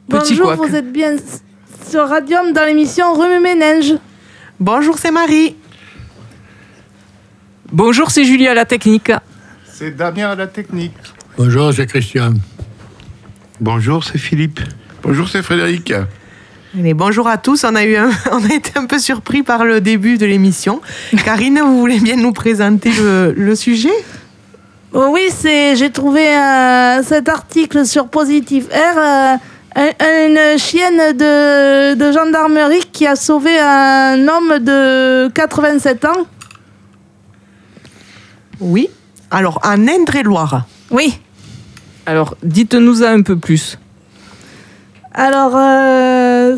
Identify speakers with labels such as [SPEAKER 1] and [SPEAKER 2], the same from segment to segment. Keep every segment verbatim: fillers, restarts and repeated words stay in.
[SPEAKER 1] Petit
[SPEAKER 2] Bonjour,
[SPEAKER 1] couac.
[SPEAKER 2] vous êtes bien sur Radium dans l'émission Remue Ménage.
[SPEAKER 3] Bonjour, c'est Marie.
[SPEAKER 1] Bonjour, c'est Julie à la technique.
[SPEAKER 4] C'est Damien à la technique.
[SPEAKER 5] Bonjour, c'est Christian.
[SPEAKER 6] Bonjour, c'est Philippe.
[SPEAKER 4] Bonjour, c'est Frédéric.
[SPEAKER 3] Allez, bonjour à tous. On a, eu un- on a été un peu surpris par le début de l'émission. Karine, vous voulez bien nous présenter le, le sujet ?
[SPEAKER 2] Oh oui, c'est, j'ai trouvé euh, cet article sur Positif Air, euh, un- une chienne de, de gendarmerie qui a sauvé un homme de quatre-vingt-sept ans.
[SPEAKER 3] Oui. Alors, en Indre-et-Loire.
[SPEAKER 2] Oui.
[SPEAKER 1] Alors, dites-nous un peu plus.
[SPEAKER 2] Alors, euh,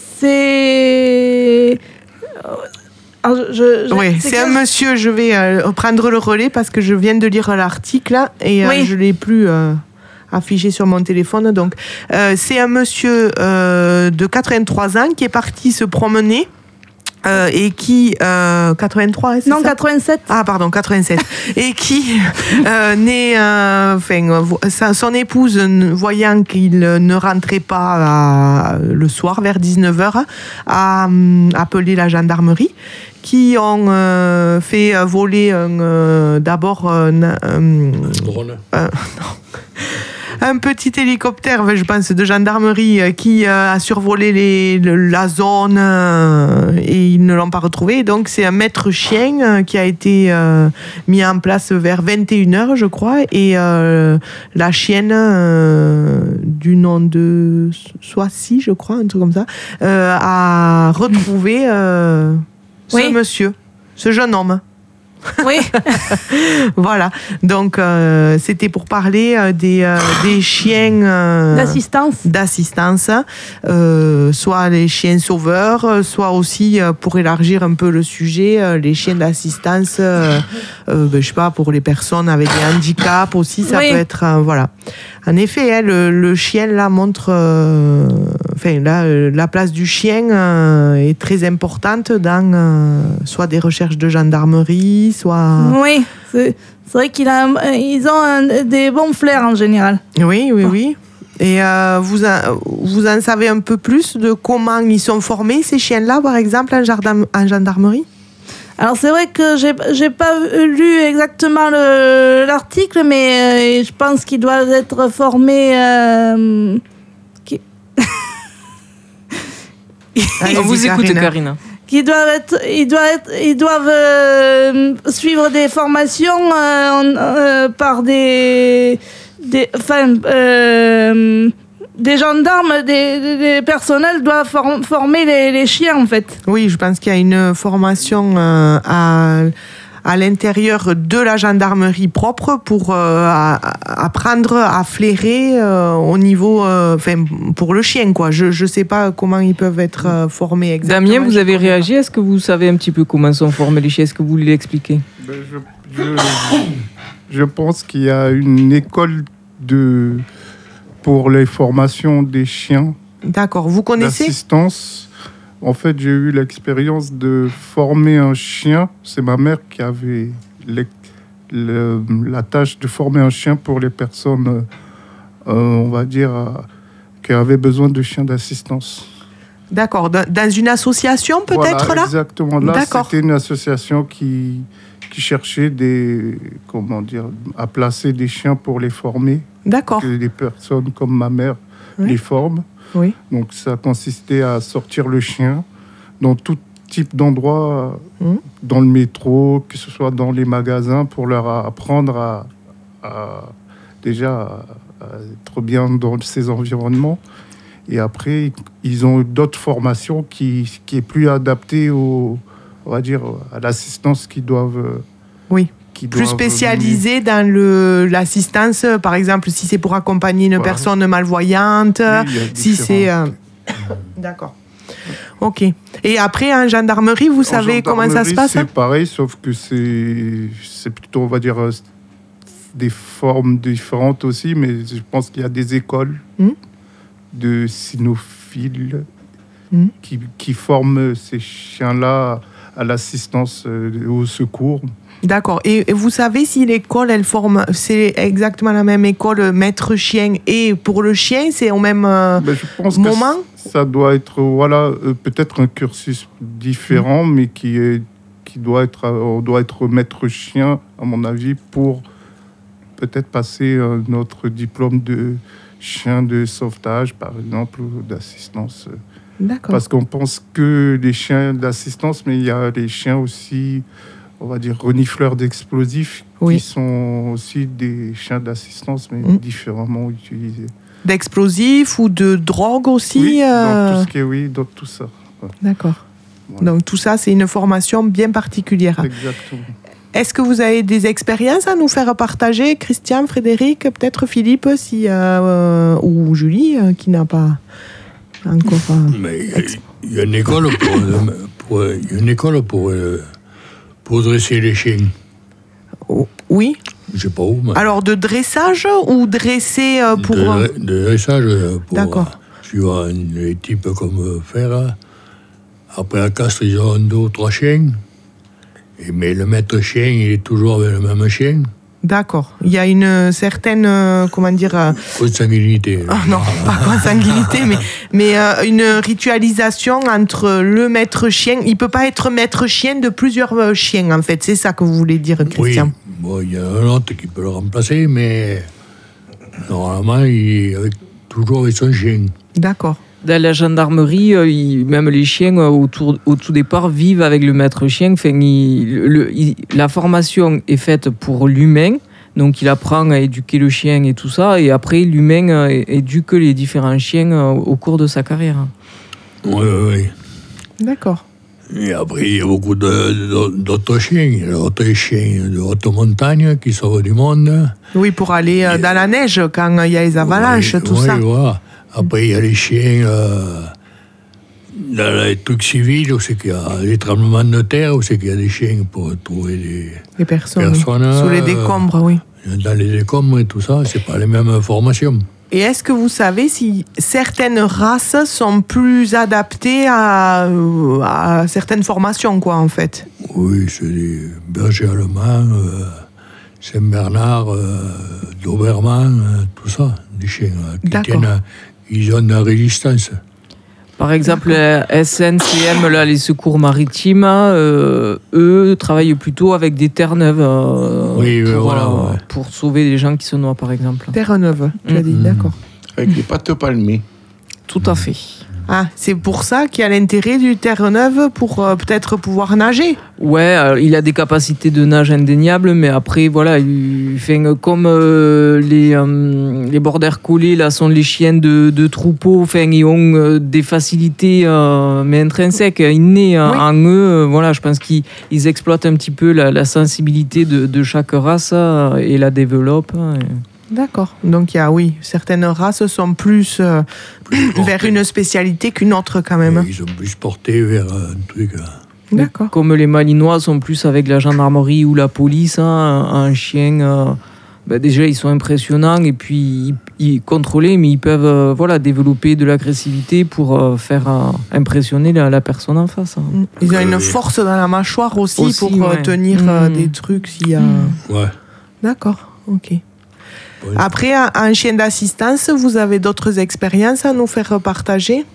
[SPEAKER 2] c'est... Alors, je- je-
[SPEAKER 3] Oui, c'est
[SPEAKER 2] que-
[SPEAKER 3] un monsieur, je vais euh, prendre le relais parce que je viens de lire l'article et euh,
[SPEAKER 2] Oui.
[SPEAKER 3] je ne l'ai plus euh, affiché sur mon téléphone. Donc, euh, c'est un monsieur euh, de quatre-vingt-trois ans qui est parti se promener euh, et qui... euh, quatre-vingt-trois, c'est
[SPEAKER 2] Non,
[SPEAKER 3] ça
[SPEAKER 2] quatre-vingt-sept.
[SPEAKER 3] Ah, pardon, quatre-vingt-sept. Et qui euh, n'est, euh, enfin, euh, vo- sa- son épouse, n- voyant qu'il ne rentrait pas euh, le soir vers dix-neuf heures, a hum, appelé la gendarmerie, qui ont euh, fait euh, voler un, euh, d'abord un, un-
[SPEAKER 5] Drone.
[SPEAKER 3] un- un petit hélicoptère, je pense, de gendarmerie euh, qui euh, a survolé les, le- la zone euh, et ils ne l'ont pas retrouvé. Donc, c'est un maître chien euh, qui a été euh, mis en place vers vingt et une heures, je crois. Et euh, la chienne, euh, du nom de Soissy, je crois, un truc comme ça, euh, a retrouvé euh, ce
[SPEAKER 2] Oui.
[SPEAKER 3] monsieur, ce jeune homme.
[SPEAKER 2] Oui.
[SPEAKER 3] Voilà, donc euh, c'était pour parler euh, des, euh, des chiens euh,
[SPEAKER 2] D'assistance.
[SPEAKER 3] d'assistance, euh, soit les chiens sauveurs, euh, soit aussi euh, pour élargir un peu le sujet, euh, les chiens d'assistance, euh, euh, ben, je sais pas, pour les personnes avec des handicaps aussi, ça
[SPEAKER 2] Oui.
[SPEAKER 3] peut être, euh, voilà. En effet, hein, le, le chien là montre, euh, enfin là, euh, la place du chien euh, est très importante dans euh, soit des recherches de gendarmerie, soit.
[SPEAKER 2] Oui, c'est, c'est vrai qu'ils ont un- des bons flairs en général.
[SPEAKER 3] Oui, oui, oui. Et euh, vous, en- vous en savez un peu plus de comment ils sont formés, ces chiens-là, par exemple, en, jardin- en gendarmerie ?
[SPEAKER 2] Alors c'est vrai que j'ai j'ai pas lu exactement le, l'article, mais euh, je pense qu'ils doivent être formés. Euh, qui,
[SPEAKER 3] Allez-y,
[SPEAKER 1] On vous écoute,
[SPEAKER 3] Karine.
[SPEAKER 1] Karine.
[SPEAKER 2] qui doivent être, ils doivent être, ils doivent euh, suivre des formations euh, en- euh, par des, des, enfin, euh, des gendarmes, des, des- des personnels doivent form- former les, les chiens en fait.
[SPEAKER 3] Oui, je pense qu'il y a une formation euh, à, à l'intérieur de la gendarmerie propre pour euh, à- à- apprendre à flairer euh, au niveau, euh, enfin, pour le chien, quoi. Je ne sais pas comment ils peuvent être euh, formés exactement.
[SPEAKER 1] Damien, vous
[SPEAKER 3] je
[SPEAKER 1] avez
[SPEAKER 3] connais
[SPEAKER 1] réagi. Est-ce que vous savez un petit peu comment sont formés les chiens ? Est-ce que vous voulez l'expliquer ?
[SPEAKER 4] Ben, je, je, je pense qu'il y a une école de, pour les formations des chiens
[SPEAKER 3] pas. D'accord. Vous connaissez ?
[SPEAKER 4] d'assistance. En fait, j'ai eu l'expérience de former un chien. C'est ma mère qui avait les- le- la tâche de former un chien pour les personnes, euh, on va dire, euh, qui avaient besoin de chiens d'assistance.
[SPEAKER 3] D'accord. Dans dans une association, peut-être,
[SPEAKER 4] Voilà,
[SPEAKER 3] là ?
[SPEAKER 4] exactement. Là,
[SPEAKER 3] D'accord.
[SPEAKER 4] c'était une association qui, qui cherchait des, comment dire, à placer des chiens pour les former.
[SPEAKER 3] D'accord.
[SPEAKER 4] Que des personnes comme ma mère
[SPEAKER 3] Oui.
[SPEAKER 4] les forment.
[SPEAKER 3] Oui.
[SPEAKER 4] Donc, ça consistait à sortir le chien dans tout type d'endroits,
[SPEAKER 3] Mhm.
[SPEAKER 4] dans le métro, que ce soit dans les magasins, pour leur apprendre à, à- déjà à, à être bien dans ces environnements. Et après, ils ont d'autres formations qui, qui est plus adaptée au, on va dire, à l'assistance qu'ils doivent.
[SPEAKER 3] Oui.
[SPEAKER 4] qui
[SPEAKER 3] Plus
[SPEAKER 4] doivent
[SPEAKER 3] spécialisé dans le, l'assistance, par exemple, si c'est pour accompagner une
[SPEAKER 4] Voilà.
[SPEAKER 3] personne malvoyante,
[SPEAKER 4] mener. Oui, il y a
[SPEAKER 3] si c'est... euh,
[SPEAKER 4] différentes-
[SPEAKER 3] D'accord. Ok. Et après, en gendarmerie, vous
[SPEAKER 4] En
[SPEAKER 3] savez comment ça se
[SPEAKER 4] gendarmerie,
[SPEAKER 3] passe?
[SPEAKER 4] C'est pareil, sauf que c'est, c'est plutôt, on va dire, euh, des formes différentes aussi, mais je pense qu'il y a des écoles
[SPEAKER 3] Mm.
[SPEAKER 4] de cynophiles
[SPEAKER 3] Mm.
[SPEAKER 4] qui, qui forment ces chiens-là à l'assistance, euh, au secours.
[SPEAKER 3] D'accord. Et, et vous savez si l'école, elle forme, c'est exactement la même école, maître chien, et pour le chien, c'est au même euh,
[SPEAKER 4] Ben, je pense
[SPEAKER 3] moment
[SPEAKER 4] que ça doit être, voilà, euh, peut-être un cursus différent, mmh. mais qui est, qui doit être, on doit être maître chien, à mon avis, pour peut-être passer euh, notre diplôme de chien de sauvetage, par exemple, ou d'assistance.
[SPEAKER 3] D'accord.
[SPEAKER 4] Parce qu'on pense que les chiens d'assistance, mais il y a les chiens aussi, on va dire, renifleurs d'explosifs,
[SPEAKER 3] oui.
[SPEAKER 4] qui sont aussi des chiens d'assistance, mais mmh. différemment utilisés.
[SPEAKER 3] D'explosifs ou de drogue aussi
[SPEAKER 4] Oui,
[SPEAKER 3] euh...
[SPEAKER 4] dans tout ce qui est, oui, dans tout ça. Ouais.
[SPEAKER 3] D'accord.
[SPEAKER 4] Voilà.
[SPEAKER 3] Donc tout ça, c'est une formation bien particulière.
[SPEAKER 4] Exactement.
[SPEAKER 3] Est-ce que vous avez des expériences à nous faire partager, Christian, Frédéric, peut-être Philippe, si, euh, ou Julie, euh, qui n'a pas encore... Euh,
[SPEAKER 5] Mais il y a une école pour, pour, y a une école pour, euh, pour dresser les chiens.
[SPEAKER 3] Oh, oui.
[SPEAKER 5] Je sais pas où. Mais...
[SPEAKER 3] Alors, de dressage ou dresser euh, pour...
[SPEAKER 5] De, de dressage pour...
[SPEAKER 3] D'accord.
[SPEAKER 5] Euh, suivant les types comme faire. Après la castre, ils ont deux ou trois chiens. Et, mais le maître chien, il est toujours avec le même chien.
[SPEAKER 3] D'accord. Il y a une certaine, euh, comment dire... Euh...
[SPEAKER 5] Consanguinité.
[SPEAKER 3] Oh, non, pas consanguinité, mais, mais euh, une ritualisation entre le maître chien. Il ne peut pas être maître chien de plusieurs euh, chiens, en fait. C'est ça que vous voulez dire, Christian?
[SPEAKER 5] Oui. Bon, il y a un autre qui peut le remplacer, mais normalement, il est avec, toujours avec son chien.
[SPEAKER 3] D'accord.
[SPEAKER 1] Dans la gendarmerie, euh, il, même les chiens, euh, autour, au tout départ, vivent avec le maître chien. Enfin, il, le, il, la formation est faite pour l'humain, donc il apprend à éduquer le chien et tout ça, et après, l'humain euh, éduque les différents chiens euh, au cours de sa carrière.
[SPEAKER 5] Oui, oui, oui.
[SPEAKER 3] D'accord.
[SPEAKER 5] Et après, il y a beaucoup de, de, d'autres chiens. Il y a d'autres chiens de haute montagne qui sauvent du monde.
[SPEAKER 3] Oui, pour aller euh, dans la neige quand il y a les avalanches,
[SPEAKER 5] oui,
[SPEAKER 3] tout
[SPEAKER 5] oui,
[SPEAKER 3] ça.
[SPEAKER 5] Voilà. Après, il y a les chiens euh, dans les trucs civils, où c'est qu'il y a les tremblements de terre, où c'est qu'il y a des chiens pour trouver des
[SPEAKER 3] les personnes,
[SPEAKER 5] personnes.
[SPEAKER 3] Oui. Sous les décombres, oui.
[SPEAKER 5] Dans les décombres et tout ça, c'est pas les mêmes formations.
[SPEAKER 3] Et est-ce que vous savez si certaines races sont plus adaptées à, à certaines formations, quoi, en fait?
[SPEAKER 5] Oui, c'est des bergers allemands, euh, Saint-Bernard, euh, Doberman, euh, tout ça, des chiens euh, qui
[SPEAKER 3] D'accord.
[SPEAKER 5] tiennent, ils ont de la résistance.
[SPEAKER 1] Par exemple, la S N C M, là, les secours maritimes, euh, eux travaillent plutôt avec des terres neuves euh,
[SPEAKER 5] oui,
[SPEAKER 1] pour,
[SPEAKER 5] voilà,
[SPEAKER 1] euh,
[SPEAKER 5] ouais.
[SPEAKER 1] pour sauver les gens qui se noient, par exemple.
[SPEAKER 3] Terre neuve, tu as dit,
[SPEAKER 5] Mmh.
[SPEAKER 3] d'accord.
[SPEAKER 6] Avec les pâtes palmées.
[SPEAKER 1] Tout à fait.
[SPEAKER 3] Ah, c'est pour ça qu'il y a l'intérêt du terre neuve pour euh, peut-être pouvoir nager.
[SPEAKER 1] Ouais, alors, il a des capacités de nage indéniables, mais après, voilà, il, enfin, comme euh, les, euh, les border collies, là, sont les chiens de, de troupeau, enfin, ils ont euh, des facilités, euh, mais intrinsèques, innées euh,
[SPEAKER 3] Oui.
[SPEAKER 1] en eux. Euh, voilà, je pense qu'ils ils exploitent un petit peu la, la sensibilité de, de chaque race euh, et la développent. hein, et...
[SPEAKER 3] D'accord. Donc, il y a, oui, certaines races sont plus, euh,
[SPEAKER 5] Plus
[SPEAKER 3] vers
[SPEAKER 5] portées.
[SPEAKER 3] une spécialité qu'une autre, quand même.
[SPEAKER 5] Oui, ils sont plus portés vers un truc. Là.
[SPEAKER 3] D'accord.
[SPEAKER 1] Comme les Malinois sont plus avec la gendarmerie ou la police, hein, un, un chien, euh, ben déjà ils sont impressionnants et puis ils, ils contrôlés, mais ils peuvent euh, voilà, développer de l'agressivité pour euh, faire euh, impressionner la, la personne en face. hein.
[SPEAKER 3] Ils ont une
[SPEAKER 5] Oui.
[SPEAKER 3] force dans la mâchoire aussi,
[SPEAKER 1] Aussi,
[SPEAKER 3] pour euh,
[SPEAKER 1] ouais.
[SPEAKER 3] tenir euh,
[SPEAKER 1] Mmh.
[SPEAKER 3] des trucs s'il y a...
[SPEAKER 5] Ouais.
[SPEAKER 3] D'accord, ok.
[SPEAKER 5] Ouais.
[SPEAKER 3] Après, un, un chien d'assistance, vous avez d'autres expériences à nous faire partager?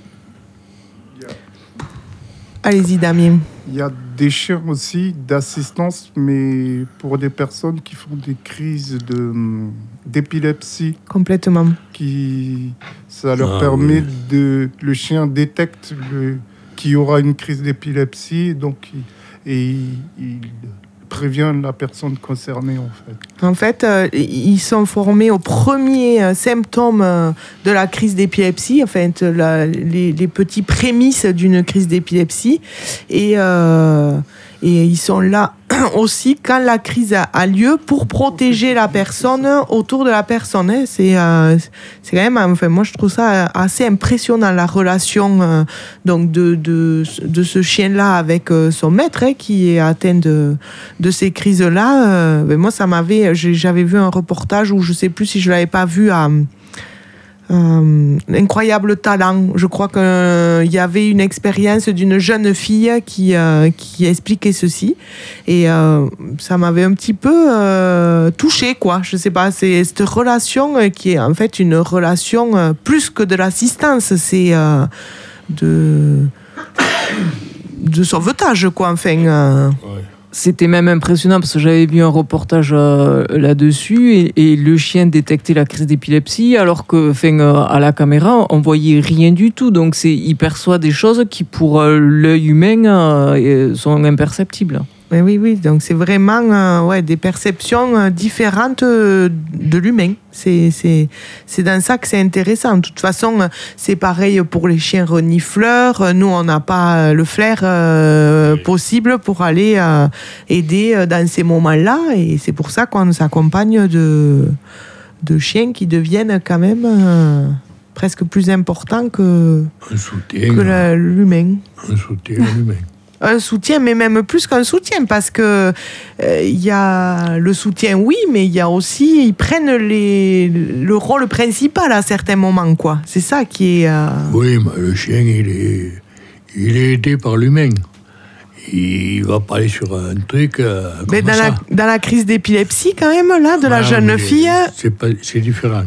[SPEAKER 3] Allez-y, Damien.
[SPEAKER 4] Il y a des chiens aussi d'assistance, mais pour des personnes qui font des crises de, d'épilepsie,
[SPEAKER 3] Complètement.
[SPEAKER 4] qui, ça leur
[SPEAKER 5] Ah,
[SPEAKER 4] permet
[SPEAKER 5] oui.
[SPEAKER 4] de... Le chien détecte le, qu'il y aura une crise d'épilepsie, donc il, et il, il prévient la personne concernée, en fait.
[SPEAKER 3] En fait, euh, ils sont formés aux premiers euh, symptômes euh, de la crise d'épilepsie, en fait, la- les, les petits prémices d'une crise d'épilepsie. Et, euh, et ils sont là aussi quand la crise a, a lieu pour protéger la personne autour de la personne. hein. C'est, euh, c'est quand même, enfin, moi je trouve ça assez impressionnant, la relation euh, donc de, de, de ce chien-là avec euh, son maître hein, qui est atteint de, de ces crises-là. Euh, ben moi, ça m'avait, j'ai- j'avais vu un reportage où je sais plus si je l'avais pas vu à Euh, incroyable talent. Je crois qu'il euh, y avait une expérience d'une jeune fille qui, euh, qui expliquait ceci. Et euh, ça m'avait un petit peu euh, touchée, quoi. Je sais pas, c'est cette relation euh, qui est en fait une relation euh, plus que de l'assistance. C'est euh, de, de sauvetage, quoi. Enfin. Euh,
[SPEAKER 5] Ouais.
[SPEAKER 1] C'était même impressionnant parce que j'avais vu un reportage euh, là-dessus et, et le chien détectait la crise d'épilepsie alors que, enfin, euh, à la caméra, on voyait rien du tout. Donc, c'est, il perçoit des choses qui, pour euh, l'œil humain, euh, sont imperceptibles.
[SPEAKER 3] Mais oui, oui, donc c'est vraiment euh, ouais, des perceptions euh, différentes euh, de l'humain. C'est, c'est, c'est dans ça que c'est intéressant. De toute façon, euh, c'est pareil pour les chiens renifleurs. Euh, Nous, on n'a pas euh, le flair euh,
[SPEAKER 5] Oui.
[SPEAKER 3] possible pour aller euh, aider euh, dans ces moments-là. Et c'est pour ça qu'on s'accompagne de, de chiens qui deviennent quand même euh, presque plus importants que,
[SPEAKER 5] Un soutien,
[SPEAKER 3] que la- l'humain.
[SPEAKER 5] un soutien à l'humain.
[SPEAKER 3] Un soutien, mais même plus qu'un soutien, parce que euh, il y a le soutien, oui, mais il y a aussi, ils prennent les, le rôle principal à certains moments, quoi. C'est ça qui est. euh,
[SPEAKER 5] Oui, mais le chien, il est, il est aidé par l'humain. Il va pas aller sur un truc euh, comme
[SPEAKER 3] mais dans
[SPEAKER 5] ça.
[SPEAKER 3] la, dans la crise d'épilepsie, quand même, là, de la
[SPEAKER 5] Voilà,
[SPEAKER 3] jeune
[SPEAKER 5] mais
[SPEAKER 3] fille.
[SPEAKER 5] C'est, pas, c'est différent.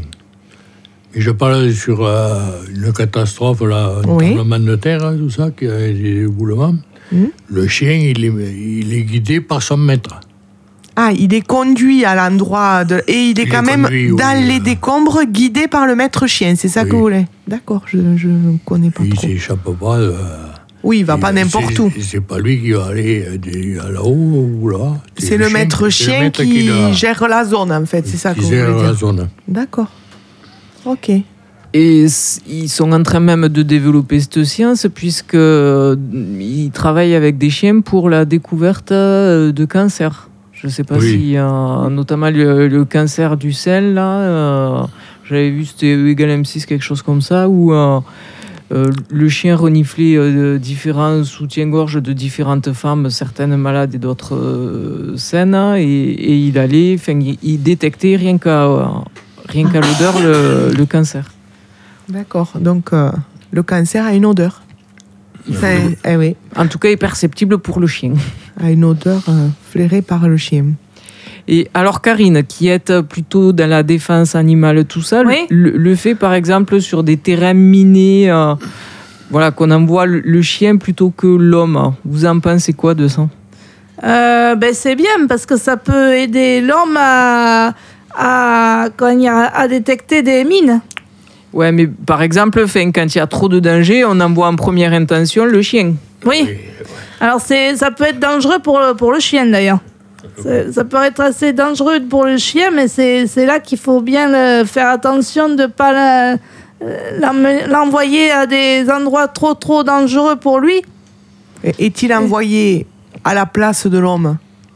[SPEAKER 5] Et je parle sur euh, une catastrophe, là, un
[SPEAKER 3] Oui.
[SPEAKER 5] tremblement de terre, hein, tout ça, qui a des éboulements.
[SPEAKER 3] Hmm.
[SPEAKER 5] Le chien, il est, il est guidé par son maître.
[SPEAKER 3] Ah, il est conduit à l'endroit de. Et il est
[SPEAKER 5] Il
[SPEAKER 3] quand
[SPEAKER 5] est
[SPEAKER 3] même
[SPEAKER 5] conduit,
[SPEAKER 3] dans
[SPEAKER 5] oui,
[SPEAKER 3] les
[SPEAKER 5] euh.
[SPEAKER 3] décombres, guidé par le maître chien. C'est ça
[SPEAKER 5] Oui.
[SPEAKER 3] que vous voulez. D'accord, je ne connais pas
[SPEAKER 5] Il
[SPEAKER 3] trop.
[SPEAKER 5] s'échappe pas. euh,
[SPEAKER 3] Oui, il va pas
[SPEAKER 5] il-
[SPEAKER 3] n'importe
[SPEAKER 5] c'est,
[SPEAKER 3] où.
[SPEAKER 5] C'est pas lui qui va aller euh, des- à là-haut ou là.
[SPEAKER 3] C'est le maître
[SPEAKER 5] c'est le
[SPEAKER 3] chien
[SPEAKER 5] maître
[SPEAKER 3] qui
[SPEAKER 5] l'a-
[SPEAKER 3] gère la zone, en fait. C'est ça que
[SPEAKER 5] qui
[SPEAKER 3] vous
[SPEAKER 5] gère
[SPEAKER 3] voulez
[SPEAKER 5] la
[SPEAKER 3] dire.
[SPEAKER 5] zone.
[SPEAKER 3] D'accord. Ok.
[SPEAKER 1] Et c- ils sont en train même de développer cette science puisque euh, ils travaillent avec des chiens pour la découverte euh, de cancer. Je ne sais pas
[SPEAKER 5] Oui.
[SPEAKER 1] si, euh, notamment le, le cancer du sein, là, euh, j'avais vu, c'était E égale M six, quelque chose comme ça, où euh, euh, le chien reniflait euh, différents soutiens-gorge de différentes femmes, certaines malades et d'autres euh, saines, et, et il allait, enfin, il, il détectait rien qu'à, euh, rien qu'à l'odeur le, le cancer.
[SPEAKER 3] D'accord. Donc, euh, le cancer a une odeur. Enfin, eh oui,
[SPEAKER 1] En tout cas, est perceptible pour le chien.
[SPEAKER 3] a une odeur euh, flairée par le chien.
[SPEAKER 1] Et alors, Karine, qui est plutôt dans la défense animale, tout ça,
[SPEAKER 2] Oui.
[SPEAKER 1] le, le fait, par exemple, sur des terrains minés, euh, voilà, qu'on envoie le, le chien plutôt que l'homme, vous en pensez quoi de ça?
[SPEAKER 2] Euh, ben c'est bien parce que ça peut aider l'homme à, à, comment dire, à détecter des mines.
[SPEAKER 1] Ouais, mais par exemple, enfin, quand il y a trop de danger, on envoie en première intention le chien.
[SPEAKER 2] Oui. Alors c'est, ça peut être dangereux pour le, pour le chien d'ailleurs. C'est- Ça peut être assez dangereux pour le chien, mais c'est, c'est là qu'il faut bien euh, faire attention de ne pas la- euh, l'emme- l'envoyer à des endroits trop trop dangereux pour lui.
[SPEAKER 3] Et- Est-il envoyé à la place de l'homme?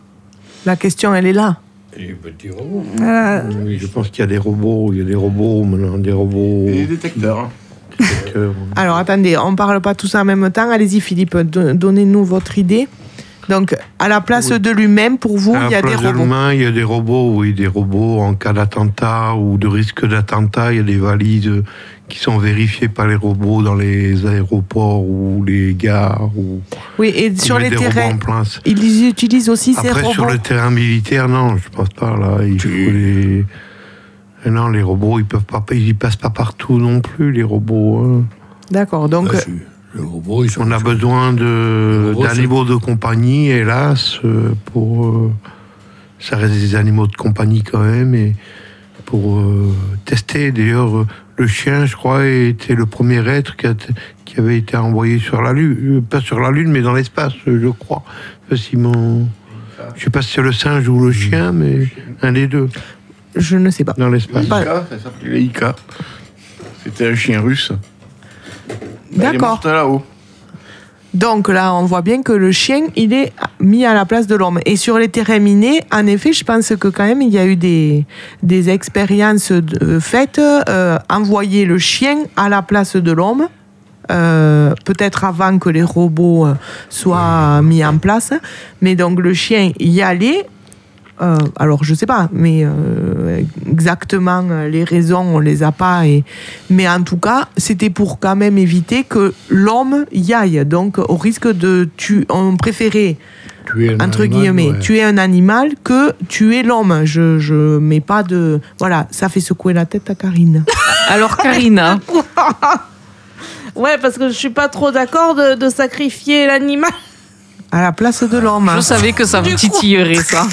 [SPEAKER 3] La question, elle est là.
[SPEAKER 5] Et les petits robots.
[SPEAKER 2] Euh,
[SPEAKER 6] Oui, je pense qu'il y a des robots, il y a des robots maintenant, des robots.
[SPEAKER 4] Et les détecteurs. hein.
[SPEAKER 6] que-
[SPEAKER 3] Alors, attendez, on ne parle pas tous en même temps. Allez-y, Philippe, do- donnez-nous votre idée. Donc, à la place
[SPEAKER 6] Oui.
[SPEAKER 3] de l'humain, pour vous,
[SPEAKER 6] À
[SPEAKER 3] il y
[SPEAKER 6] la
[SPEAKER 3] a des
[SPEAKER 6] place de
[SPEAKER 3] robots.
[SPEAKER 6] l'humain, il y a des robots, oui, des robots en cas d'attentat ou de risque d'attentat. Il y a des valises qui sont vérifiées par les robots dans les aéroports ou les gares. Ou
[SPEAKER 3] Oui, et sur
[SPEAKER 6] on met
[SPEAKER 3] les
[SPEAKER 6] des robots
[SPEAKER 3] terrains,
[SPEAKER 6] en place.
[SPEAKER 3] ils utilisent aussi ces
[SPEAKER 6] Après,
[SPEAKER 3] robots.
[SPEAKER 6] sur le terrain militaire, non, je pense pas. Là, il faut
[SPEAKER 5] Tu-
[SPEAKER 6] les. Et non, les robots, ils peuvent pas, ils passent pas partout non plus, les robots. hein.
[SPEAKER 3] D'accord, donc
[SPEAKER 5] Là, c'est- le robot, ils sont
[SPEAKER 6] On a besoin de
[SPEAKER 5] Le robot, c'est-
[SPEAKER 6] d'animaux de compagnie, hélas, euh, pour euh, ça reste des animaux de compagnie quand même, et pour euh, tester. D'ailleurs, euh, le chien, je crois, était le premier être qui, a t- qui avait été envoyé sur la lune, euh, pas sur la lune, mais dans l'espace, euh, je crois. Parce qu'ils m'ont- je sais pas si c'est le singe ou le chien, mais un des deux
[SPEAKER 3] je ne sais pas.
[SPEAKER 6] dans l'espace.
[SPEAKER 3] Pas-
[SPEAKER 4] Ika, ça s'appelait Ika. C'était un chien russe. Il est
[SPEAKER 3] D'accord.
[SPEAKER 4] mort là-haut.
[SPEAKER 3] Donc là, on voit bien que le chien, il est mis à la place de l'homme. Et sur les terrains minés, en effet, je pense que quand même, il y a eu des, des expériences de- faites, euh, envoyer le chien à la place de l'homme, euh, peut-être avant que les robots euh, soient mis en place. Mais donc le chien y allait Euh, alors, je sais pas, mais euh, exactement les raisons, on les a pas. Et... Mais en tout cas, c'était pour quand même éviter que l'homme y aille. Donc, au risque de tuer, on préférait,
[SPEAKER 5] Tuer un
[SPEAKER 3] entre
[SPEAKER 5] animal,
[SPEAKER 3] guillemets,
[SPEAKER 5] ouais.
[SPEAKER 3] tuer un animal que tuer l'homme. Je, je mets pas de... Voilà, ça fait secouer la tête à Karine.
[SPEAKER 1] Alors, Karina,
[SPEAKER 2] Ouais, parce que je suis pas trop d'accord de, de sacrifier l'animal.
[SPEAKER 3] À la place de l'homme.
[SPEAKER 1] je savais que ça vous
[SPEAKER 2] Du coup-
[SPEAKER 1] titillerait, ça.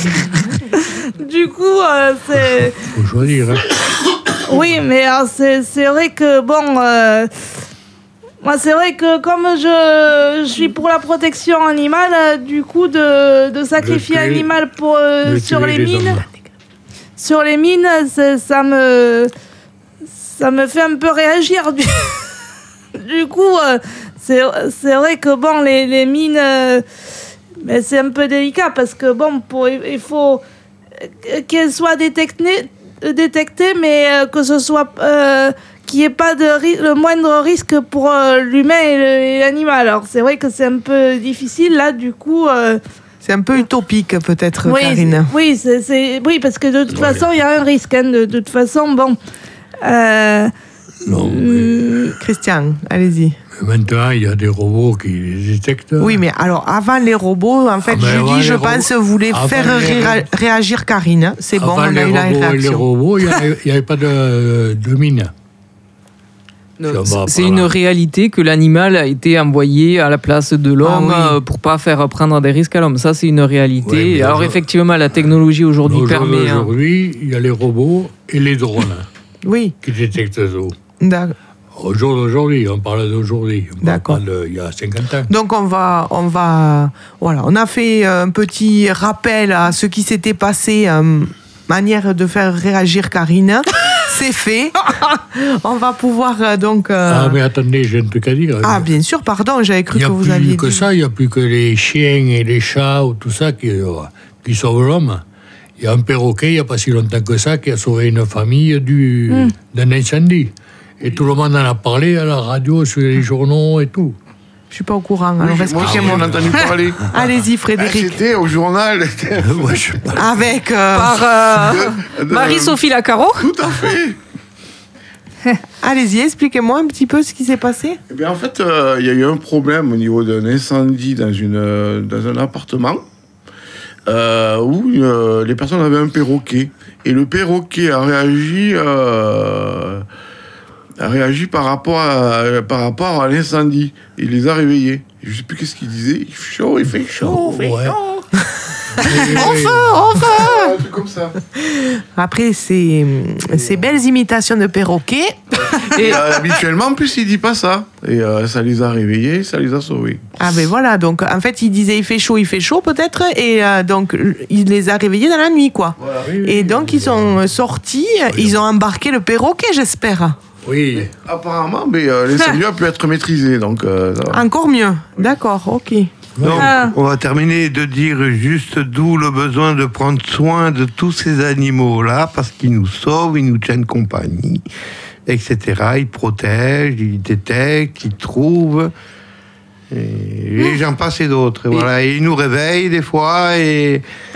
[SPEAKER 2] Du coup, euh, c'est...
[SPEAKER 5] Faut choisir. Hein.
[SPEAKER 2] Oui, mais euh, c'est, c'est vrai que, bon... euh, moi, c'est vrai que comme je, je suis pour la protection animale, euh, du coup, de, de sacrifier
[SPEAKER 5] tuer-
[SPEAKER 2] l'animal pour, euh,
[SPEAKER 5] de
[SPEAKER 2] sur
[SPEAKER 5] tuer
[SPEAKER 2] les
[SPEAKER 5] les
[SPEAKER 2] mines...
[SPEAKER 5] hommes.
[SPEAKER 2] Sur les mines, c'est- ça me... Ça me fait un peu réagir. Du, du coup, euh, c'est, c'est vrai que, bon, les, les mines... euh, mais c'est un peu délicat parce que, bon, pour, il faut qu'elles soient détectées, détectées mais euh, que ce soit... Euh, qu'il n'y ait pas de ri- le moindre risque pour euh, l'humain et, le- et l'animal. Alors, c'est vrai que c'est un peu difficile, là, du coup... euh,
[SPEAKER 3] C'est un peu utopique, peut-être,
[SPEAKER 2] oui,
[SPEAKER 3] Karine.
[SPEAKER 2] c'est- oui, c'est, c'est- oui, parce que de toute
[SPEAKER 5] Ouais.
[SPEAKER 2] façon, il y a un risque. Hein, de, de toute façon, bon... Euh,
[SPEAKER 5] Non, mais,
[SPEAKER 2] hum,
[SPEAKER 3] Christian, allez-y.
[SPEAKER 5] mais maintenant, il y a des robots qui les détectent.
[SPEAKER 3] Oui, mais alors, avant les robots, en fait,
[SPEAKER 5] Ah, mais avant
[SPEAKER 3] Julie, je
[SPEAKER 5] les
[SPEAKER 3] pense,
[SPEAKER 5] robots-
[SPEAKER 3] voulait
[SPEAKER 5] avant
[SPEAKER 3] faire
[SPEAKER 5] les
[SPEAKER 3] réa-
[SPEAKER 5] robots-
[SPEAKER 3] réagir Karine. C'est bon,
[SPEAKER 5] Avant
[SPEAKER 3] on a
[SPEAKER 5] les
[SPEAKER 3] eu la
[SPEAKER 5] robots et les
[SPEAKER 3] réaction.
[SPEAKER 5] robots, il n'y avait pas de, de mine.
[SPEAKER 1] Non,
[SPEAKER 5] Ça va,
[SPEAKER 1] c'est
[SPEAKER 5] par
[SPEAKER 1] une
[SPEAKER 5] là.
[SPEAKER 1] réalité que l'animal a été envoyé à la place de l'homme
[SPEAKER 3] Ah oui.
[SPEAKER 1] euh, pour pas faire prendre des risques à l'homme. Ça, c'est une réalité.
[SPEAKER 5] Ouais, mais
[SPEAKER 1] Alors,
[SPEAKER 5] aujourd'hui-
[SPEAKER 1] effectivement, la technologie aujourd'hui
[SPEAKER 5] Au jour
[SPEAKER 1] permet. hein.
[SPEAKER 5] d'aujourd'hui, il y a les robots et les drones
[SPEAKER 3] Oui,
[SPEAKER 5] qui détectent tout.
[SPEAKER 3] d'accord.
[SPEAKER 5] Au jour d'aujourd'hui, on parle d'aujourd'hui. On
[SPEAKER 3] D'accord.
[SPEAKER 5] parle de- il y a cinquante ans.
[SPEAKER 3] Donc on va, on va, voilà, on a fait un petit rappel à ce qui s'était passé, euh, manière de faire réagir Karine. C'est fait. On va pouvoir euh, donc. euh,
[SPEAKER 5] Ah, mais attendez, j'ai un truc à dire.
[SPEAKER 3] Ah, bien sûr, pardon, j'avais
[SPEAKER 5] il
[SPEAKER 3] cru
[SPEAKER 5] n'y a
[SPEAKER 3] que vous
[SPEAKER 5] plus
[SPEAKER 3] aviez
[SPEAKER 5] que
[SPEAKER 3] dit.
[SPEAKER 5] ça, il n'y a plus que les chiens et les chats ou tout ça qui, euh, qui sauvent l'homme. Il y a un perroquet, il n'y a pas si longtemps que ça, qui a sauvé une famille du, d'un incendie. Et tout le monde en a parlé à la radio, sur les journaux et tout.
[SPEAKER 3] Je suis pas au courant.
[SPEAKER 7] Oui,
[SPEAKER 3] Alors
[SPEAKER 7] moi aussi,
[SPEAKER 3] expliquez-moi.
[SPEAKER 7] j'en ai entendu parler.
[SPEAKER 3] Allez-y,
[SPEAKER 7] Ah,
[SPEAKER 3] Frédéric.
[SPEAKER 7] C'était au journal.
[SPEAKER 5] Ouais, je sais pas.
[SPEAKER 3] Avec. euh,
[SPEAKER 1] Par euh,
[SPEAKER 7] De-
[SPEAKER 1] Marie-Sophie Lacaro.
[SPEAKER 7] Tout à fait.
[SPEAKER 3] Allez-y, expliquez-moi un petit peu ce qui s'est passé.
[SPEAKER 7] Eh bien, en fait, euh, il y a eu un problème au niveau d'un incendie dans, une, euh, dans un appartement euh, où euh, les personnes avaient un perroquet. Et le perroquet a réagi, euh, a réagi par rapport à, par rapport à l'incendie. Il les a réveillés. Je ne sais plus qu'est-ce qu'il disait. Il fait chaud, il fait chaud, il fait
[SPEAKER 5] Ouais.
[SPEAKER 7] chaud.
[SPEAKER 3] Enfin
[SPEAKER 7] Un truc comme ça.
[SPEAKER 3] Après, ces, ces belles imitations de perroquets.
[SPEAKER 7] Et euh, habituellement, en plus, il dit pas ça. Et euh, ça les a réveillés, ça les a sauvés.
[SPEAKER 3] Ah ben voilà, donc en fait, il disait il fait chaud, il fait chaud peut-être. Et euh, donc, il les a réveillés dans la nuit, quoi. Et donc, ils sont sortis, ils ont embarqué le perroquet, j'espère.
[SPEAKER 5] Oui.
[SPEAKER 7] Apparemment, mais euh, l'incendie a pu être maîtrisé, donc euh, ça va.
[SPEAKER 3] Encore mieux. D'accord, ok.
[SPEAKER 6] Donc,
[SPEAKER 2] Ah.
[SPEAKER 6] on va terminer de dire juste d'où le besoin de prendre soin de tous ces animaux-là, parce qu'ils nous sauvent, ils nous tiennent compagnie, et cetera. Ils protègent, ils détectent, ils trouvent, et, et j'en passe et d'autres. Et voilà. Et ils nous réveillent des fois, et,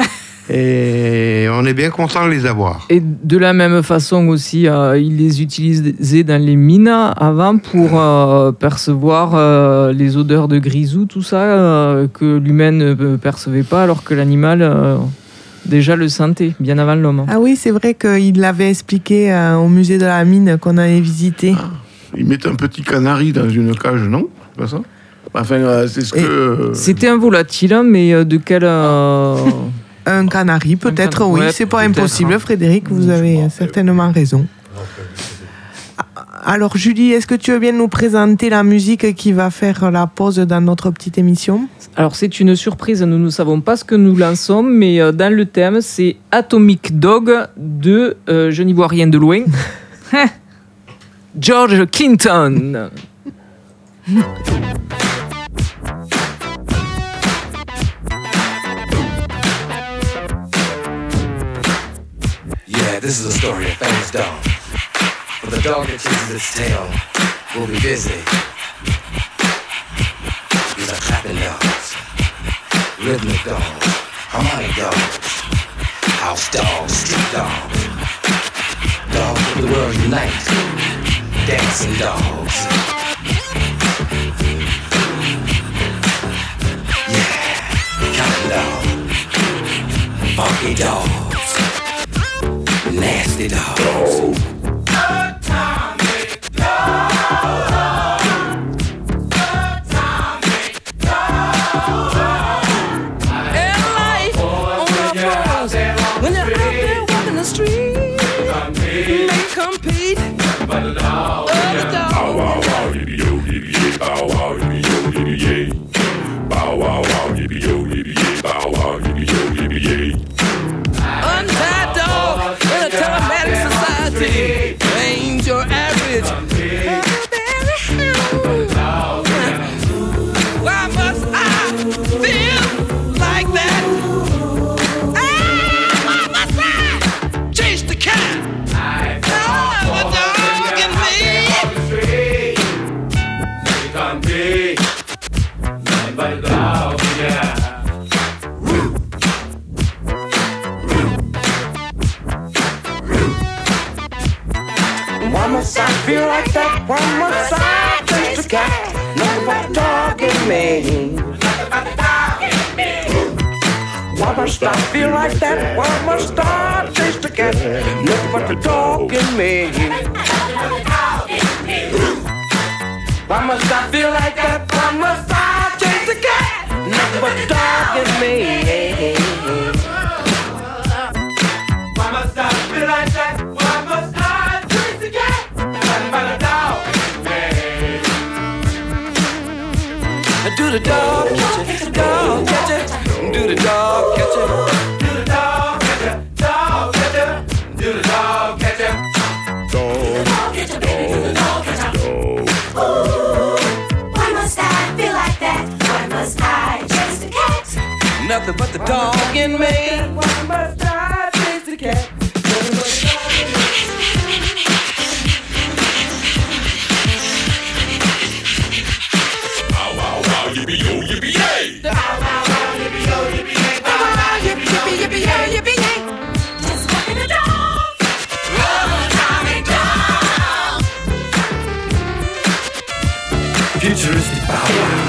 [SPEAKER 6] et on est bien content de les avoir.
[SPEAKER 1] Et de la même façon aussi, euh, ils les utilisaient dans les mines avant pour euh, percevoir euh, les odeurs de grisou, tout ça, euh, que l'humain ne percevait pas, alors que l'animal euh, déjà le sentait, bien avant l'homme.
[SPEAKER 3] Ah oui, c'est vrai qu'il l'avait expliqué euh, au musée de la mine qu'on avait visité.
[SPEAKER 7] Ils mettent un petit canari dans une cage, non? C'est pas ça? Enfin, euh, c'est ce
[SPEAKER 3] Et
[SPEAKER 7] que. euh,
[SPEAKER 1] C'était un volatile, hein, mais euh, de quel... euh,
[SPEAKER 3] Un canari, peut-être,
[SPEAKER 1] can-
[SPEAKER 3] oui.
[SPEAKER 1] ouais,
[SPEAKER 3] C'est pas
[SPEAKER 1] peut-être,
[SPEAKER 3] impossible,
[SPEAKER 1] hein.
[SPEAKER 3] Frédéric, vous avez certainement raison. Alors, Julie, est-ce que tu veux bien nous présenter la musique qui va faire la pause dans notre petite émission?
[SPEAKER 1] Alors c'est une surprise, nous ne savons pas ce que nous lançons, mais euh, dans le thème, c'est Atomic Dog de, euh, je n'y vois rien de loin, George Clinton.
[SPEAKER 8] Yeah, this is a story of famous dog. For the dog that chases its tail will be busy. These are clapping dogs, rhythmic dogs, harmonic dogs, house dogs, street dogs, dogs of the world unite, dancing dogs. Yeah, counting dogs, funky dogs, nasty dogs.
[SPEAKER 9] Untied dog in a telematic society ain't your average. Why must I feel like that? Ah, why must I chase the cat? Oh, the dog in me. Nothing but the dog, yeah. Why must I feel like that? Why must I chase the cat? Nothing but the dog in me. Why must I feel like that? Why must I chase the cat? Nothing but the dog in me. Why must I feel like that? Why must I chase the cat? Nothing but the dog in me. Why must I feel like that? Why must I chase the cat? Nothing but the dog in me. Do the dog catch it? Dog catch it? Do the dog catch it? Do the dog catch it? Dog catch it? Do the dog catch it? Dog catch it, baby. Do the dog catch it?
[SPEAKER 10] Why must I feel like that? Why must I chase the cat?
[SPEAKER 9] Nothing but the dog in me. Why must I chase the cat? Bow wow wow yippee yo yippee yay. Bow wow wow yippee yo yippee yay. Bow wow yippee yippee yippee yay yippee yay.
[SPEAKER 10] Just walking the dog.
[SPEAKER 9] Oh, Tommy dog.
[SPEAKER 8] Futuristic bow wow.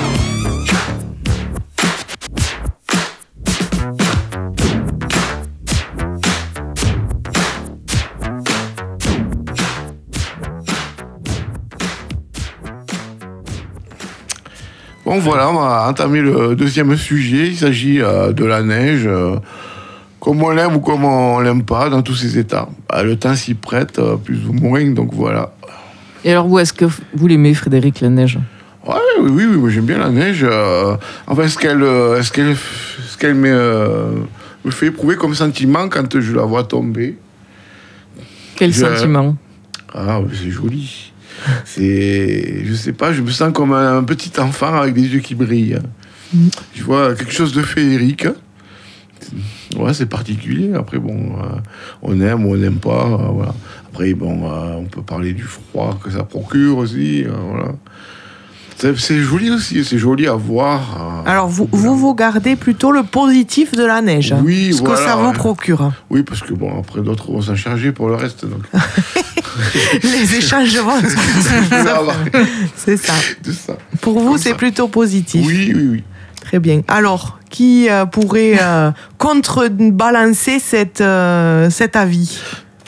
[SPEAKER 7] Bon voilà, on va entamer le deuxième sujet. Il s'agit euh, de la neige, euh, comme on l'aime ou comme on l'aime pas, dans tous ses états. Bah, le temps s'y prête, euh, plus ou moins, donc voilà.
[SPEAKER 1] Et alors, vous, est-ce que vous l'aimez, Frédéric, la neige?
[SPEAKER 7] Ouais, oui, oui, oui, moi j'aime bien la neige. Euh, enfin, ce qu'elle, euh, ce qu'elle, ce qu'elle me, euh, me fait éprouver comme sentiment quand je la vois tomber.
[SPEAKER 1] Quel
[SPEAKER 7] je,
[SPEAKER 1] sentiment?
[SPEAKER 7] Ah, c'est joli. C'est, je sais pas, je me sens comme un, un petit enfant avec des yeux qui brillent. Mm. Je vois quelque chose de féerique. Ouais, c'est particulier. Après, bon, euh, on aime ou on n'aime pas. Euh, voilà. Après, bon, euh, on peut parler du froid que ça procure aussi. Euh, voilà. C'est, c'est joli aussi, c'est joli à voir. Euh,
[SPEAKER 3] Alors, vous, vous vous gardez plutôt le positif de la neige.
[SPEAKER 7] Oui,
[SPEAKER 3] ce
[SPEAKER 7] voilà,
[SPEAKER 3] que ça vous
[SPEAKER 7] ouais.
[SPEAKER 3] procure.
[SPEAKER 7] Oui, parce que bon, après d'autres vont s'en charger pour le reste. Donc.
[SPEAKER 3] Les échanges vont. C'est ça.
[SPEAKER 7] C'est ça.
[SPEAKER 3] Pour vous,
[SPEAKER 7] Comme
[SPEAKER 3] c'est
[SPEAKER 7] ça.
[SPEAKER 3] plutôt positif.
[SPEAKER 7] Oui, oui, oui.
[SPEAKER 3] Très bien. Alors, qui euh, pourrait euh, contrebalancer cette, euh, cet avis?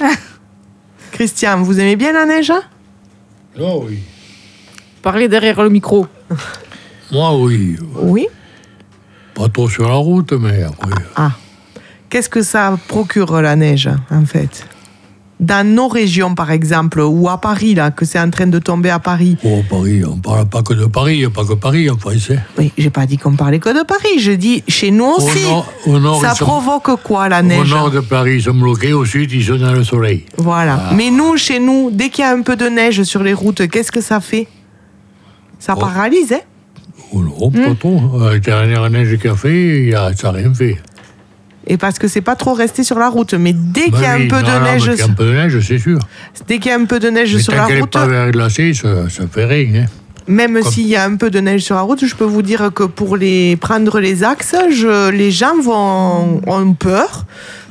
[SPEAKER 3] Christian, vous aimez bien la neige?
[SPEAKER 5] Oh oui.
[SPEAKER 1] Parlez derrière le micro.
[SPEAKER 5] Moi, oui.
[SPEAKER 3] Oui.
[SPEAKER 5] Pas trop sur la route, mais après.
[SPEAKER 3] Ah. Qu'est-ce que ça procure, la neige, en fait? Dans nos régions, par exemple, ou à Paris, là, que c'est en train de tomber à Paris.
[SPEAKER 5] Oh, Paris, on parle pas que de Paris, il n'y a pas que Paris en français.
[SPEAKER 3] Oui, j'ai pas dit qu'on parlait que de Paris. Je dis chez nous aussi.
[SPEAKER 5] Au nord, au nord,
[SPEAKER 3] ça
[SPEAKER 5] ils sont-
[SPEAKER 3] provoque quoi, la
[SPEAKER 5] Au
[SPEAKER 3] neige?
[SPEAKER 5] nord de Paris, ils sont bloqués, au sud, ils sont dans le soleil.
[SPEAKER 3] Voilà.
[SPEAKER 5] Ah.
[SPEAKER 3] Mais nous, chez nous, dès qu'il y a un peu de neige sur les routes, qu'est-ce que ça fait? Ça
[SPEAKER 5] Oh.
[SPEAKER 3] paralyse, hein?
[SPEAKER 5] Oh non, pas trop. La dernière neige qu'il a fait, il a, ça n'a rien fait.
[SPEAKER 3] Et parce que c'est pas trop resté sur la route. Mais dès qu'il y a
[SPEAKER 5] Ben
[SPEAKER 3] un
[SPEAKER 5] oui,
[SPEAKER 3] peu
[SPEAKER 5] non,
[SPEAKER 3] de
[SPEAKER 5] non,
[SPEAKER 3] neige,
[SPEAKER 5] mais qu'il y a un peu de neige, c'est sûr.
[SPEAKER 3] dès qu'il y a un peu de neige
[SPEAKER 5] Mais
[SPEAKER 3] sur
[SPEAKER 5] tant
[SPEAKER 3] la
[SPEAKER 5] qu'elle n'est
[SPEAKER 3] route,
[SPEAKER 5] pas verglacée, ça ne fait rien. Hein.
[SPEAKER 3] même
[SPEAKER 5] Comme-
[SPEAKER 3] s'il y a un peu de neige sur la route, je peux vous dire que pour les prendre les axes, je, les gens vont ont peur.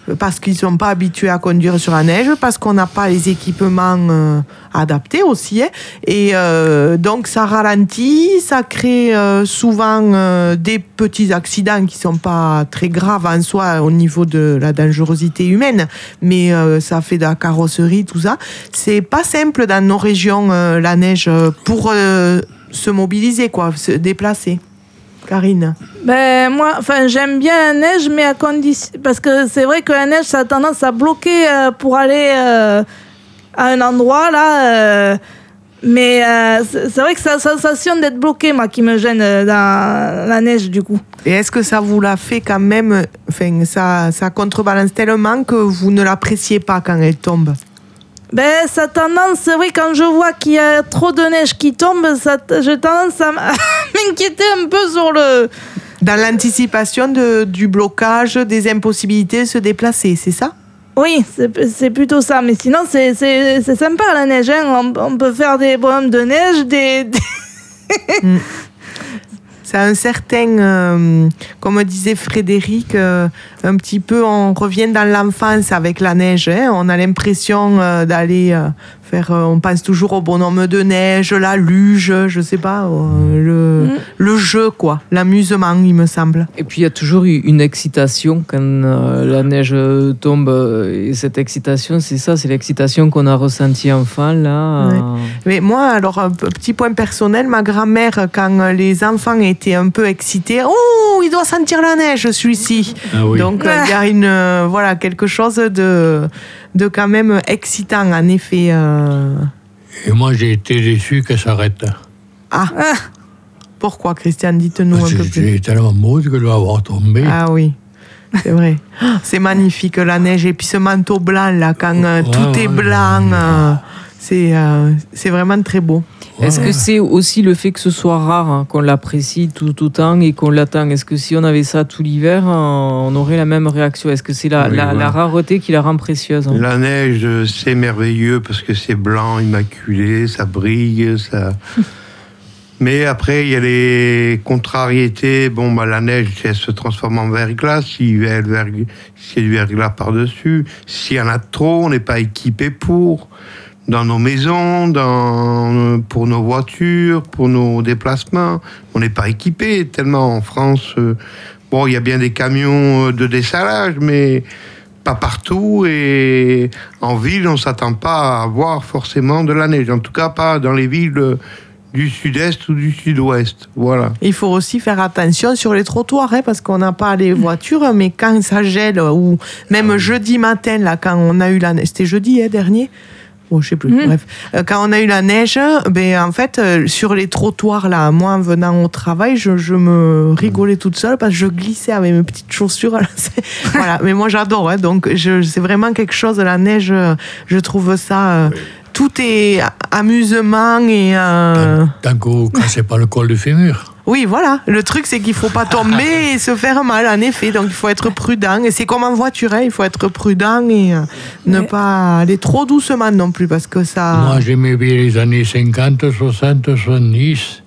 [SPEAKER 3] parce qu'ils ne sont pas habitués à conduire sur la neige, parce qu'on n'a pas les équipements euh, adaptés aussi. Hein. Et euh, donc, ça ralentit, ça crée euh, souvent euh, des petits accidents qui ne sont pas très graves en soi au niveau de la dangerosité humaine, mais euh, ça fait de la carrosserie, tout ça. C'est pas simple dans nos régions, euh, la neige, pour euh, se mobiliser, quoi, se déplacer. Karine.
[SPEAKER 2] Ben, moi, enfin, j'aime bien la neige, mais à condition. Parce que c'est vrai que la neige, ça a tendance à bloquer euh, pour aller euh, à un endroit, là. euh, mais euh, c'est c'est vrai que c'est la sensation d'être bloqué, moi, qui me gêne euh, dans la neige, du coup.
[SPEAKER 3] Et est-ce que ça vous l'a fait quand même, enfin, ça, ça contrebalance tellement que vous ne l'appréciez pas quand elle tombe?
[SPEAKER 2] Ben, ça a tendance, c'est vrai, quand je vois qu'il y a trop de neige qui tombe, ça, j'ai tendance à m- à m'inquiéter un peu sur le...
[SPEAKER 3] Dans l'anticipation de, du blocage, des impossibilités de se déplacer, c'est ça?
[SPEAKER 2] Oui, c'est, c'est plutôt ça. Mais sinon, c'est, c'est, c'est sympa, la neige. Hein. On, on peut faire des bonhommes de neige, des... des...
[SPEAKER 3] Mm. C'est un certain, euh, comme disait Frédéric, euh, un petit peu, on revient dans l'enfance avec la neige. Hein. On a l'impression euh, d'aller euh, faire, euh, on pense toujours au bonhomme de neige, la luge, je sais pas, euh, le,
[SPEAKER 2] Mm.
[SPEAKER 3] le jeu, quoi, l'amusement, il me semble.
[SPEAKER 1] Et puis il y a toujours eu une excitation quand euh, la neige euh, tombe. euh, Et cette excitation, c'est ça, c'est l'excitation qu'on a ressentie enfant là.
[SPEAKER 3] Ouais.
[SPEAKER 1] euh,
[SPEAKER 3] Mais moi, alors, un p- petit point personnel, ma grand-mère, quand euh, les enfants étaient un peu excités, oh, il doit sentir la neige, celui-ci.
[SPEAKER 5] Ah oui.
[SPEAKER 3] Donc, euh, il y a une, euh, voilà, quelque chose de, de quand même excitant, en effet. euh.
[SPEAKER 5] Et moi, j'ai été déçu qu'elle s'arrête.
[SPEAKER 3] Ah,
[SPEAKER 2] Ah,
[SPEAKER 3] pourquoi, Christian? Dites-nous un
[SPEAKER 5] Parce
[SPEAKER 3] peu
[SPEAKER 5] que
[SPEAKER 3] plus.
[SPEAKER 5] j'ai tellement mauvaise que de l'avoir tombé.
[SPEAKER 3] Ah oui, c'est vrai. Ah, c'est magnifique, la neige. Et puis ce manteau blanc, là, quand euh,
[SPEAKER 5] Ouais,
[SPEAKER 3] tout
[SPEAKER 5] ouais,
[SPEAKER 3] est
[SPEAKER 5] ouais.
[SPEAKER 3] blanc, euh, c'est, euh, c'est vraiment très beau.
[SPEAKER 1] Est-ce que c'est aussi le fait que ce soit rare, hein, qu'on l'apprécie tout autant et qu'on l'attend? Est-ce que si on avait ça tout l'hiver, euh, on aurait la même réaction? Est-ce que c'est la,
[SPEAKER 6] Oui,
[SPEAKER 1] la,
[SPEAKER 6] voilà.
[SPEAKER 1] la rareté qui la rend précieuse, hein?
[SPEAKER 6] La neige, euh, c'est merveilleux parce que c'est blanc, immaculé, ça brille, ça. Mais après, il y a les contrariétés. Bon, bah, la neige, elle se transforme en verglas. S'il y a le verg- s'il y a du verglas par-dessus, s'il y en a trop, on n'est pas équipé pour. Dans nos maisons, dans, pour nos voitures, pour nos déplacements, on n'est pas équipé tellement en France. euh, bon, il y a bien des camions de dessalage, mais pas partout. Et en ville, on ne s'attend pas à avoir forcément de la neige. En tout cas, pas dans les villes euh, du sud-est ou du sud-ouest. Voilà.
[SPEAKER 3] Il faut aussi faire attention sur les trottoirs, hein, parce qu'on n'a pas les voitures, mais quand ça gèle, ou même jeudi matin, là, quand on a eu la neige, c'était jeudi hein, dernier. Bon, je sais plus.
[SPEAKER 2] Mm.
[SPEAKER 3] Bref, Euh, quand on a eu la neige, ben en fait, euh, sur les trottoirs là, moi en venant au travail, je, je me rigolais toute seule parce que je glissais avec mes petites chaussures. Là, c'est- voilà. Mais moi j'adore, hein, donc je, c'est vraiment quelque chose. La neige, euh, je trouve ça. euh, Tout est a- amusement et. euh,
[SPEAKER 5] Tant qu'on ne casse pas le col du fémur.
[SPEAKER 3] Oui, voilà. Le truc, c'est qu'il faut pas tomber et se faire mal, en effet. Donc, il faut être prudent. Et c'est comme en voiture, hein, il faut être prudent et euh, ne
[SPEAKER 2] Ouais.
[SPEAKER 3] pas aller trop doucement non plus, parce que ça...
[SPEAKER 5] Moi, j'aimais bien les années cinquante, soixante, soixante-dix,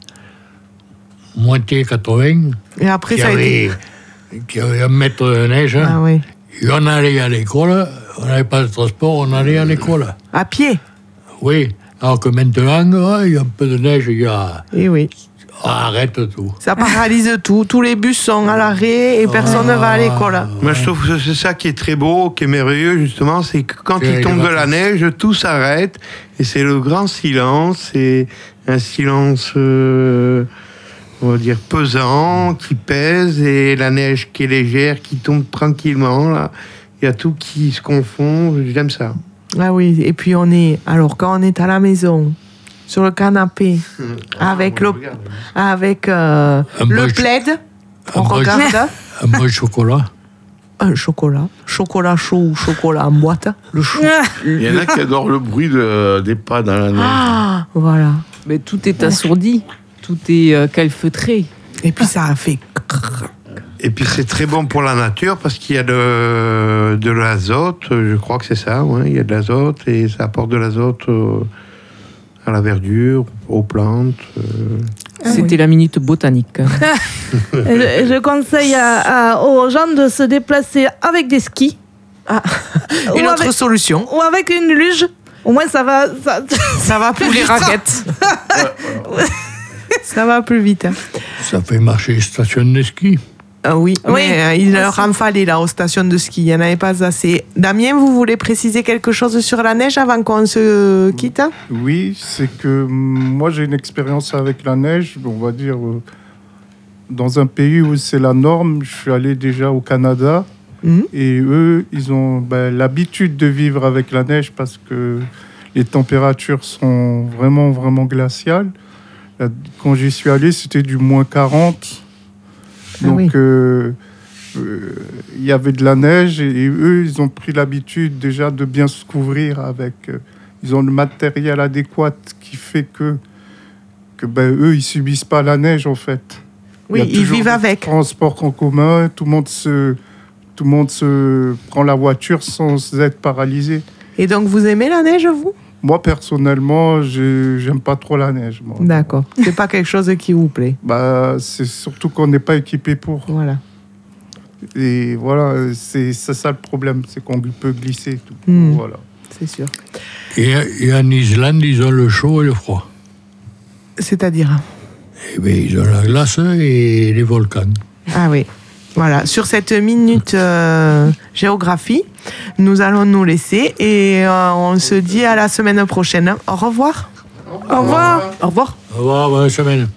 [SPEAKER 5] moitié quatre-vingts.
[SPEAKER 3] Et après,
[SPEAKER 5] Qui
[SPEAKER 3] ça a
[SPEAKER 5] avait,
[SPEAKER 3] été...
[SPEAKER 5] qui avait un mètre de neige.
[SPEAKER 3] Ah oui.
[SPEAKER 5] Et on allait à l'école, on n'avait pas de transport, on allait à l'école.
[SPEAKER 3] À pied.
[SPEAKER 5] Oui, alors que maintenant, ouais, il y a un peu de neige, il y a...
[SPEAKER 3] Et oui.
[SPEAKER 5] Ah, arrête tout.
[SPEAKER 3] Ça paralyse tout. Tous les bus sont à l'arrêt et personne ne va à l'école.
[SPEAKER 6] Moi, je trouve que c'est ça qui est très beau, qui est merveilleux, justement, c'est que quand
[SPEAKER 5] Et
[SPEAKER 6] il tombe
[SPEAKER 5] les
[SPEAKER 6] de la
[SPEAKER 5] vacances.
[SPEAKER 6] neige, tout s'arrête, et c'est le grand silence, c'est un silence, euh, on va dire, pesant, qui pèse, et la neige qui est légère, qui tombe tranquillement, là. Il y a tout qui se confond, j'aime ça.
[SPEAKER 3] Ah oui. Et puis, on est... Alors, quand on est à la maison, sur le canapé, avec, le, avec euh,
[SPEAKER 5] Un
[SPEAKER 3] le
[SPEAKER 5] moche-
[SPEAKER 3] plaid, on
[SPEAKER 5] un moche-
[SPEAKER 3] regarde...
[SPEAKER 5] Un bon chocolat.
[SPEAKER 3] Un chocolat. Chocolat chaud ou chocolat en boîte. Le chaud.
[SPEAKER 2] ah,
[SPEAKER 7] Il y en a qui adorent le bruit de- des pas dans la neige.
[SPEAKER 3] Ah, voilà.
[SPEAKER 1] Mais tout est assourdi, tout est euh, calfeutré.
[SPEAKER 3] Et puis ça a fait...
[SPEAKER 6] Et puis c'est très bon pour la nature parce qu'il y a de, de l'azote, je crois que c'est ça, ouais, il y a de l'azote et ça apporte de l'azote euh, à la verdure, aux plantes. euh.
[SPEAKER 1] C'était la minute botanique.
[SPEAKER 2] et je, et je conseille à- à- aux gens de se déplacer avec des skis.
[SPEAKER 3] Ah, une
[SPEAKER 2] Ou
[SPEAKER 3] autre
[SPEAKER 2] avec-
[SPEAKER 3] solution.
[SPEAKER 2] Ou avec une luge. Au moins, ça va. Ça,
[SPEAKER 3] Ça va plus
[SPEAKER 1] Ou les
[SPEAKER 3] vite.
[SPEAKER 1] raquettes.
[SPEAKER 3] Ça va plus vite. hein.
[SPEAKER 5] Ça fait marcher les stations de ski.
[SPEAKER 3] Ah oui,
[SPEAKER 2] Oui.
[SPEAKER 3] mais euh, il leur en fallait là aux stations de ski. Il n'y en avait pas assez. Damien, vous voulez préciser quelque chose sur la neige avant qu'on se quitte?
[SPEAKER 4] Oui, c'est que mm, moi j'ai une expérience avec la neige, on va dire, euh, dans un pays où c'est la norme. Je suis allé déjà au Canada
[SPEAKER 3] Mhm.
[SPEAKER 4] et eux, ils ont ben, l'habitude de vivre avec la neige parce que les températures sont vraiment, vraiment glaciales. Là, quand j'y suis allé, c'était du moins quarante.
[SPEAKER 3] Ah
[SPEAKER 4] Donc,
[SPEAKER 3] oui.
[SPEAKER 4] euh, euh, il y avait de la neige et, et eux, ils ont pris l'habitude déjà de bien se couvrir avec. euh, ils ont le matériel adéquat qui fait que, que ben, eux, ils subissent pas la neige en fait. Il y
[SPEAKER 3] Oui,
[SPEAKER 4] a
[SPEAKER 3] ils
[SPEAKER 4] toujours
[SPEAKER 3] vivent
[SPEAKER 4] des
[SPEAKER 3] avec.
[SPEAKER 4] transports en commun, tout le monde se, tout le monde se prend la voiture sans être paralysé.
[SPEAKER 3] Et donc, vous aimez la neige, vous?
[SPEAKER 4] Moi, personnellement, je j'aime pas trop la neige. moi.
[SPEAKER 3] D'accord. C'est pas quelque chose qui vous plaît.
[SPEAKER 4] Bah, c'est surtout qu'on n'est pas équipé pour.
[SPEAKER 3] Voilà.
[SPEAKER 4] Et voilà, c'est c'est ça le problème, c'est qu'on peut glisser. Tout.
[SPEAKER 3] Hmm.
[SPEAKER 4] Voilà.
[SPEAKER 3] C'est sûr.
[SPEAKER 5] Et, et en Islande, ils ont le chaud et le froid.
[SPEAKER 3] C'est-à-dire?
[SPEAKER 5] Eh bien, ils ont la glace et les volcans.
[SPEAKER 3] Ah oui. Voilà, sur cette minute euh, géographie, nous allons nous laisser et euh, on se dit à la semaine prochaine. Au revoir.
[SPEAKER 2] Au revoir.
[SPEAKER 3] Au revoir.
[SPEAKER 5] Au revoir, bonne semaine.